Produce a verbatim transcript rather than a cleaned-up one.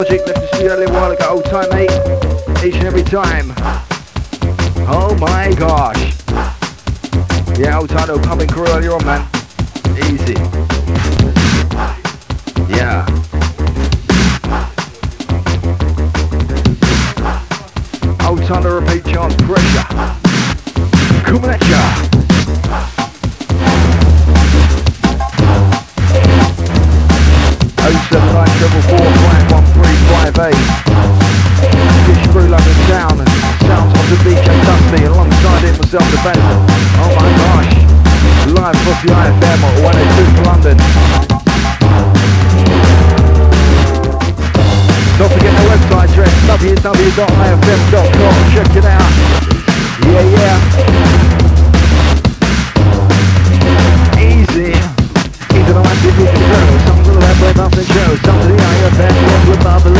Project left the studio a little while ago, old time mate, each and every time. Oh my gosh. Yeah, old time, no pumping crew earlier on, man. Easy. Yeah. Old time to repeat chant, pressure. Coming at ya. oh seven nine four four five one three five eight. Fish through London town. Sounds of the D J Dusty alongside him myself the band. Oh my gosh. Live across the I F M at one oh two for London. Don't forget the website address w w w dot i f m dot com. Check it out. Yeah, yeah. Easy. Easy to watch it with the show. Some little that play off the show. Some of the I F M with bubbly.